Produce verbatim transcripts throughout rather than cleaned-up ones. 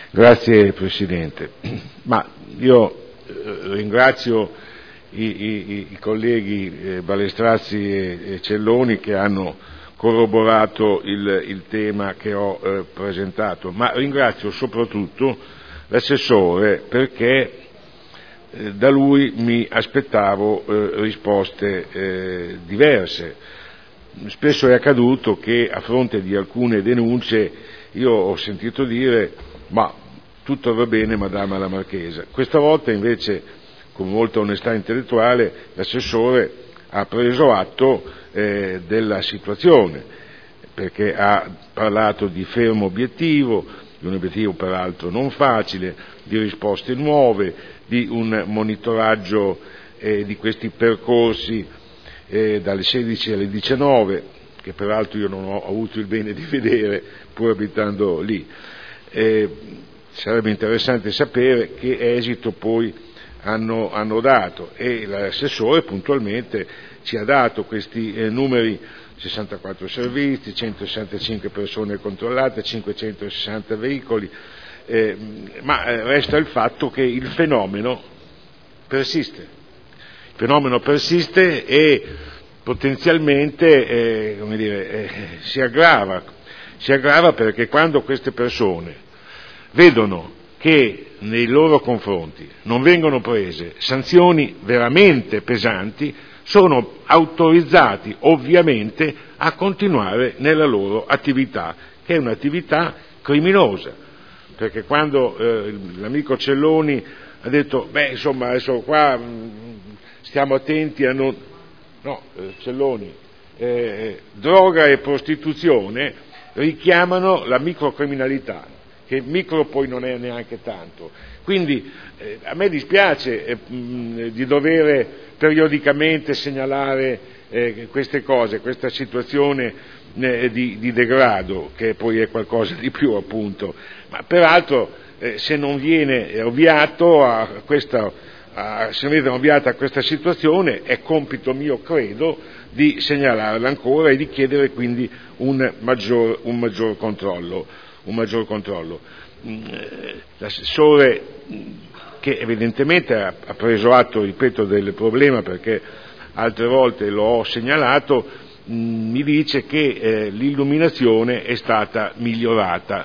Grazie Presidente. Ma io eh, ringrazio i, i, i colleghi eh, Balestrazzi e, e Celloni che hanno corroborato il, il tema che ho eh, presentato, ma ringrazio soprattutto l'assessore perché eh, da lui mi aspettavo eh, risposte eh, diverse. Spesso è accaduto che a fronte di alcune denunce io ho sentito dire ma tutto va bene Madama la Marchesa. Questa volta invece, con molta onestà intellettuale, l'assessore ha preso atto eh, della situazione, perché ha parlato di fermo obiettivo, di un obiettivo peraltro non facile, di risposte nuove, di un monitoraggio eh, di questi percorsi eh, dalle sedici alle diciannove, che peraltro io non ho avuto il bene di vedere pur abitando lì. Eh, sarebbe interessante sapere che esito poi hanno, hanno dato, e l'assessore puntualmente ci ha dato questi eh, numeri: sessantaquattro servizi, centosessantacinque persone controllate, cinquecentosessanta veicoli, eh, ma resta il fatto che il fenomeno persiste, il fenomeno persiste e potenzialmente eh, come dire, eh, si aggrava. Si aggrava perché quando queste persone vedono che nei loro confronti non vengono prese sanzioni veramente pesanti, sono autorizzati ovviamente a continuare nella loro attività, che è un'attività criminosa. Perché quando eh, l'amico Celloni ha detto, beh insomma adesso qua mh, stiamo attenti a non... No, eh, Celloni, eh, droga e prostituzione richiamano la microcriminalità, che micro poi non è neanche tanto. Quindi eh, a me dispiace eh, mh, di dover periodicamente segnalare eh, queste cose, questa situazione eh, di, di degrado, che poi è qualcosa di più appunto, ma peraltro eh, se non viene ovviato a questa, a, se non viene ovviata a questa situazione è compito mio, credo, di segnalarla ancora e di chiedere quindi un maggior, un maggior controllo. Un maggior controllo. L'assessore, che evidentemente ha preso atto, ripeto, del problema, perché altre volte lo ho segnalato, mi dice che eh, l'illuminazione è stata migliorata.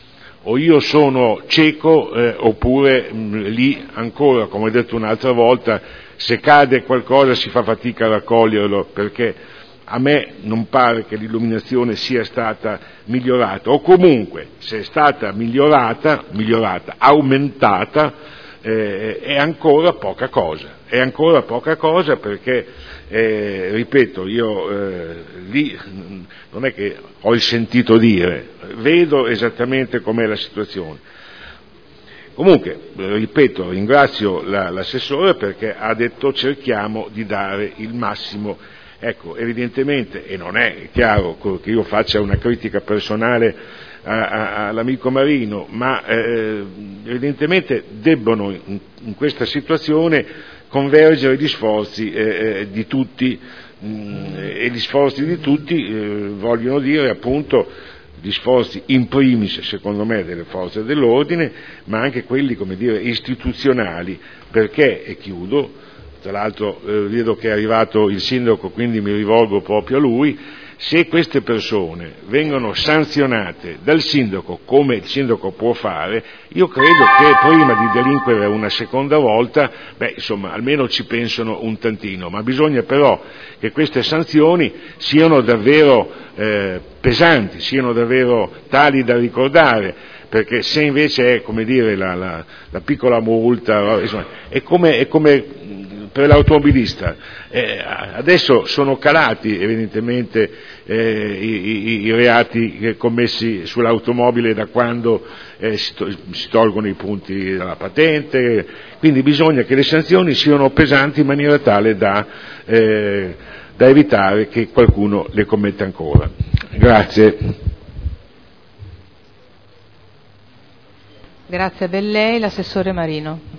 O io sono cieco eh, oppure mh, lì ancora, come ho detto un'altra volta, se cade qualcosa si fa fatica a raccoglierlo, perché a me non pare che l'illuminazione sia stata migliorata, o comunque se è stata migliorata, migliorata aumentata, eh, è ancora poca cosa, è ancora poca cosa perché, eh, ripeto, io eh, lì non è che ho il sentito dire, vedo esattamente com'è la situazione. Comunque, ripeto, ringrazio la, l'assessore perché ha detto cerchiamo di dare il massimo. Ecco, evidentemente, e non è chiaro che io faccia una critica personale a, a, all'amico Marino, ma eh, evidentemente debbono in, in questa situazione convergere gli sforzi eh, di tutti, mh, e gli sforzi di tutti eh, vogliono dire appunto gli sforzi in primis, secondo me, delle forze dell'ordine, ma anche quelli, come dire, istituzionali, perché, e chiudo, tra l'altro eh, vedo che è arrivato il sindaco, quindi mi rivolgo proprio a lui, se queste persone vengono sanzionate dal sindaco come il sindaco può fare, io credo che prima di delinquere una seconda volta, beh insomma almeno ci pensano un tantino, ma bisogna però che queste sanzioni siano davvero eh, pesanti, siano davvero tali da ricordare, perché se invece è, come dire, la, la, la piccola multa, insomma, è come, è come per l'automobilista, eh, adesso sono calati evidentemente eh, i, i, i reati commessi sull'automobile da quando eh, si, to- si tolgono i punti dalla patente, quindi bisogna che le sanzioni siano pesanti in maniera tale da, eh, da evitare che qualcuno le commetta ancora. Grazie. Grazie a lei, l'assessore Marino.